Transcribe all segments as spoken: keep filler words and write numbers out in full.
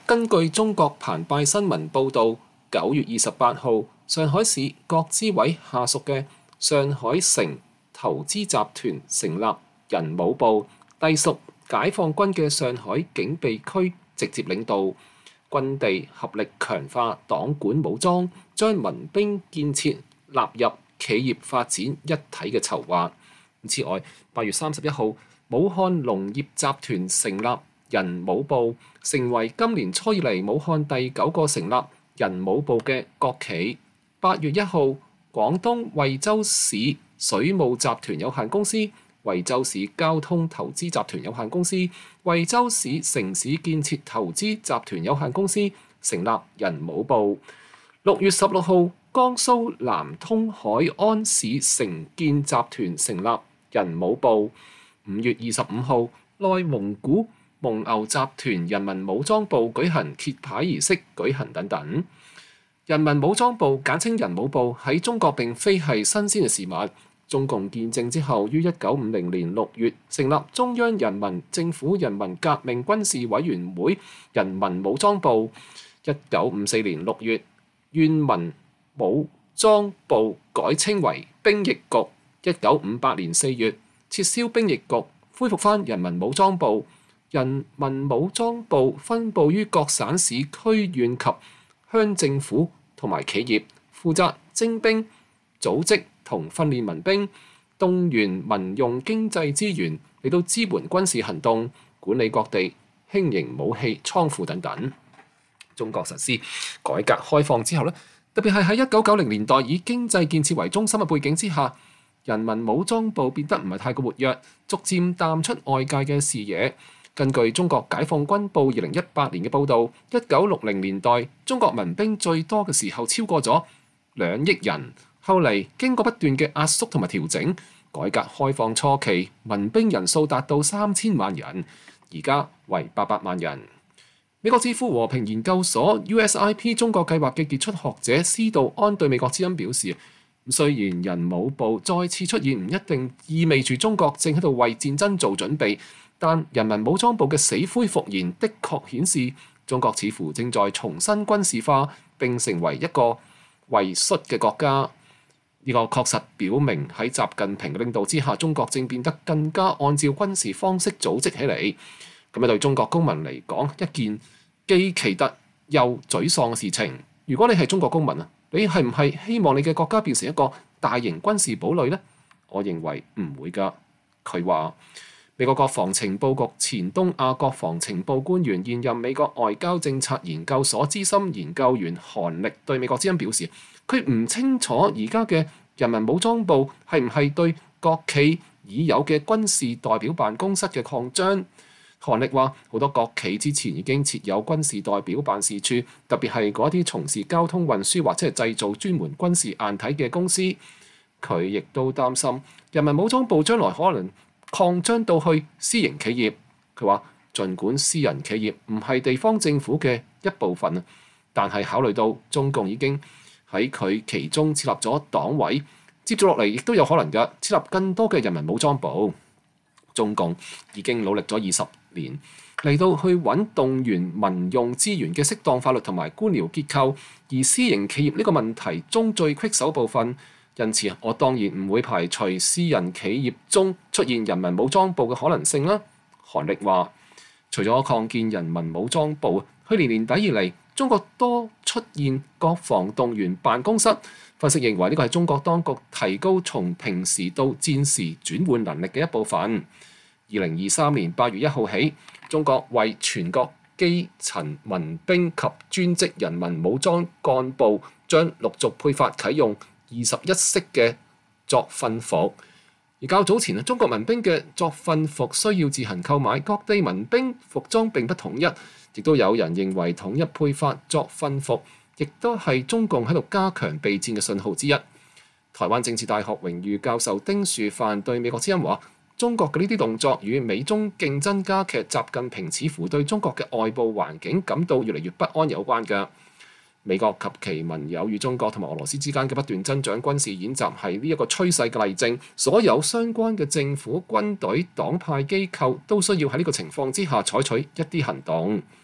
根據中國澎湃新聞報導，九月二十八號，上海市國資委下屬嘅上海城投資集團成立人武部，隸屬解放軍嘅上海警備區直接領導，軍地合力強化黨管武裝，將民兵建設納入企業發展一體嘅籌劃。此外，八月三十一號，武漢農業集團成立人武部，成為今年初以嚟武漢第九個成立人武部嘅國企。八月一號，廣東惠州市水務集團有限公司、惠州市交通投資集團有限公司、惠州市城市建設投資集團有限公司成立人武部。六月十六號，江蘇南通海安市城建集團成立人武部。五月二十五號，內蒙古蒙牛集團人民武裝部舉行揭牌儀式舉行等等。人民武裝部簡稱人武部喺中國並非係新鮮嘅事物。中共建政之後，於一九五零年六月成立中央人民政府人民革命軍事委員會人民武裝部。一九五四年六月，縣民武裝部改稱為兵役局。一九五八年四月，撤銷兵役局，恢復返人民武裝部。人民武裝部分佈於各省市區縣及鄉政府同埋企業，負責徵兵、組織同訓練民兵，動員民用經濟資源嚟到支援軍事行動，管理各地輕型武器倉庫等等。中國實施改革開放之後咧，特別係喺一九九零年代以經濟建設為中心嘅背景之下，人民武裝部變得唔係太過活躍，逐漸淡出外界嘅視野。根據中國解放軍報二零一八年嘅報導，一九六零年代中國民兵最多嘅時候超過咗兩億人，後嚟經過不斷嘅壓縮同埋調整，改革開放初期民兵人數達到三千萬人，而家為八百萬人。美國智庫和平研究所 U S I P 中國計劃嘅傑出學者施道安對美國之音表示，雖然人武部再次出現唔一定意味住中國正喺度為戰爭做準備，但人民武裝部嘅死灰復燃的確顯示中國似乎正在重新軍事化並成為一個畏縮嘅國家。呢個確實表明喺習近平嘅領導之下，中國正變得更加按照軍事方式組織起嚟。咁樣對中國公民嚟講，一件既奇特又沮喪嘅事情。如果你係中國公民啊，你係唔係希望你嘅國家變成一個大型軍事堡壘呢？我認為唔會㗎。佢話美國國防情報局前東亞國防情報官員、現任美國外交政策研究所資深研究員韓力對美國之音表示，佢唔清楚而家嘅人民武裝部係唔係對國企已有嘅軍事代表辦公室嘅擴張。韓力話：好多國企之前已經設有軍事代表辦事處，特別係嗰啲從事交通運輸或者係製造專門軍事硬體嘅公司。佢亦都擔心人民武裝部將來可能擴張到去私營企業。佢話：儘管私人企業唔係地方政府嘅一部分，但係考慮到中共已經喺佢其中設立咗黨委，接住落嚟亦都有可能嘅設立更多嘅人民武裝部。中共已經努力咗二十年嚟到去揾動員民用資源嘅適當法律同埋官僚結構，而私營企業呢個問題中最棘手部分。因此我當然唔會排除私人企業中出現人民武裝部嘅可能性啦。韓力話：除咗擴建人民武裝部，去年年底以嚟，中國多出現國防動員辦公室。分析認為呢個係中國當局提高從平時到戰時轉換能力嘅一部分。二零二三年八月一號起，中國為全國基層民兵及專職人民武裝幹部將陸續配發啟用二十一式嘅作訓服。而較早前啊，中國民兵嘅作訓服需要自行購買，各地民兵服裝並不統一，亦都有人認為統一配發作訓服，亦都係中共喺度加強備戰嘅信號之一。台灣政治大學榮譽教授丁樹範對美國之音話：中國嘅呢啲動作與美中競爭加劇，習近平似乎對中國嘅外部環境感到越嚟越不安有關嘅。美國及其盟友與中國同埋俄羅斯之間嘅不斷增長軍事演習係呢一個趨勢嘅例證，所有相關嘅政府、軍隊、黨派機構都需要喺呢個情況之下採取一啲行動。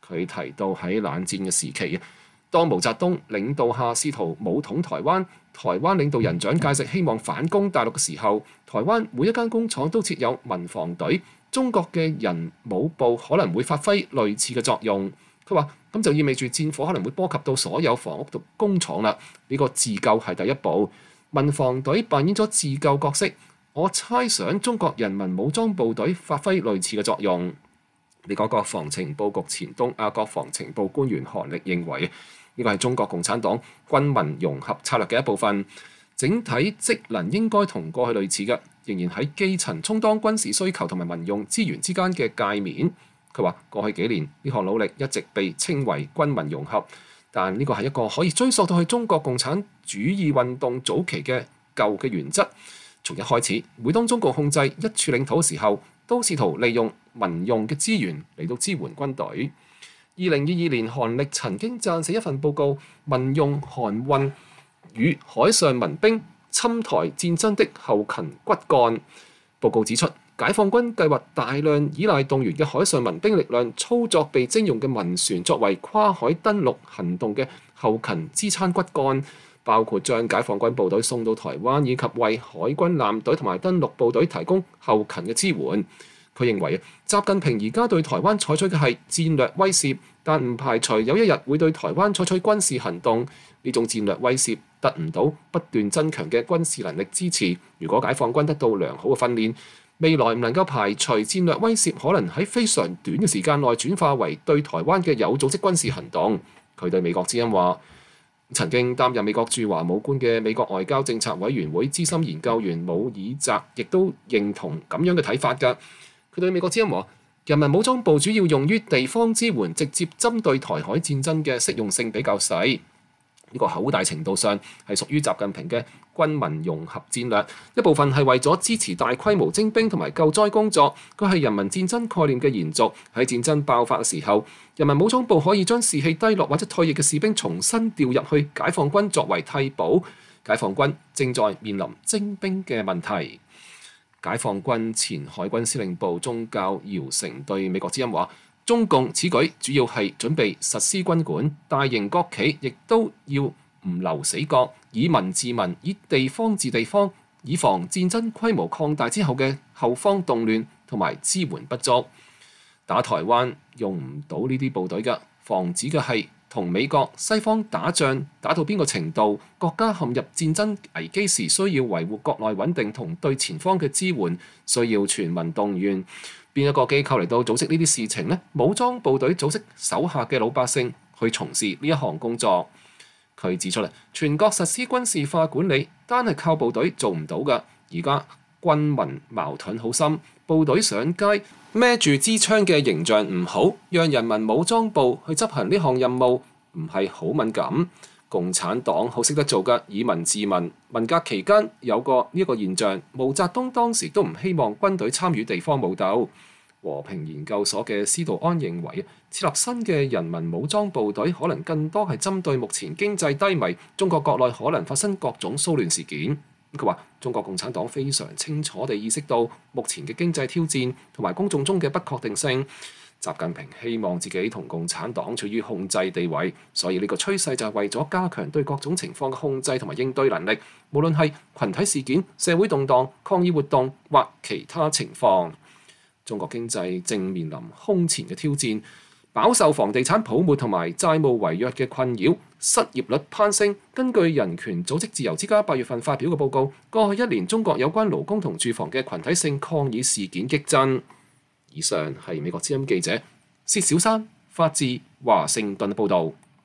佢提到喺冷戰嘅時期，當毛澤東領導下試圖武統台灣，台灣領導人蔣介石希望反攻大陸嘅時候，台灣每一間工廠都設有民防隊，中國嘅人武部可能會發揮類似嘅作用。佢話咁就意味住戰火可能會波及到所有房屋同工廠啦。呢個自救係第一步，民防隊扮演咗自救角色。我猜想中國人民武裝部隊發揮類似嘅作用。美國國防情報局前東亞國防情報官員韓力認為，呢個係中國共產黨軍民融合策略嘅一部分，整體職能應該同過去類似嘅，仍然喺基層充當軍事需求同埋民用資源之間嘅界面。佢話過去幾年呢項努力一直被稱為軍民融合，但呢個係一個可以追溯到去中國共產主義運動早期嘅舊嘅原則。從一開始，每當中國控制一處領土嘅時候，都試圖利用民用嘅資源嚟到支援軍隊。二零二二年，韓力曾經撰寫一份報告《民用航運與海上民兵侵台戰爭的後勤骨幹》。報告指出，解放軍計劃大量依賴動員嘅海上民兵力量，操作被徵用嘅民船作為跨海登陸行動嘅後勤支撐骨幹，包括將解放軍部隊送到台灣，以及為海軍艦隊同埋登陸部隊提供後勤嘅支援。佢認為，習近平而家對台灣採取嘅係戰略威懾，但唔排除有一日會對台灣採取軍事行動。呢種戰略威懾得唔到不斷增強嘅軍事能力支持。如果解放軍得到良好嘅訓練，未來唔能夠排除戰略威懾可能喺非常短嘅時間內轉化為對台灣嘅有組織軍事行動。佢對美國之音話，曾經擔任美國駐華武官嘅美國外交政策委員會資深研究員姆爾澤亦都認同咁樣嘅睇法㗎。佢對美國之音話，人民武裝部主要用於地方支援，直接針對台海戰爭嘅適用性比較細。呢個好大程度上係屬於習近平嘅軍民融合戰略，一部分係為咗支持大規模徵兵同埋救災工作。佢係人民戰爭概念嘅延續。喺戰爭爆發嘅時候，人民武裝部可以將士氣低落或者退役嘅士兵重新調入去解放軍作為替補。解放軍正在面臨徵兵嘅問題。解放軍前海軍司令部中校姚成對美國之音話，中共此舉主要係準備實施軍管，大型國企亦都要唔留死角，以民治民，以地方治地方，以防戰爭規模擴大之後嘅後方動亂同埋支援不足。打台灣用唔到呢啲部隊嘅，防止嘅係同美國西方打仗打到邊個程度，國家陷入戰爭危機時需要維護國內穩定同對前方嘅支援，需要全民動員。邊一個機構嚟到組織呢啲事情呢？武裝部隊組織手下嘅老百姓去從事呢一項工作。佢指出嚟，全國實施軍事化管理，單係靠部隊做唔到㗎。而家軍民矛盾好深，部隊上街孭住支槍嘅形象唔好，讓人民武裝部去執行呢項任務唔係好敏感。共產黨好識得做㗎，以民治民。文革期間有過呢一個現象，毛澤東當時都唔希望軍隊參與地方武鬥。和平研究所嘅司道安認為，設立新嘅人民武裝部隊可能更多係針對目前經濟低迷，中國國內可能發生各種騷亂事件。佢話中國共產黨非常清楚地意識到目前嘅經濟挑戰同埋公眾中嘅不確定性。習近平希望自己同共產黨處於控制地位，所以呢個趨勢就係為咗加強對各種情況嘅控制同埋應對能力，無論係群體事件、社會動盪、抗議活動或其他情況。中國經濟正面臨空前嘅挑戰，飽受房地產泡沫同埋債務違約嘅困擾，失業率攀升。根據人權組織自由之家八月份發表嘅報告，過去一年中國有關勞工同住房嘅群體性抗議事件激增。以上係美國之音記者薛小山發自華盛頓報導。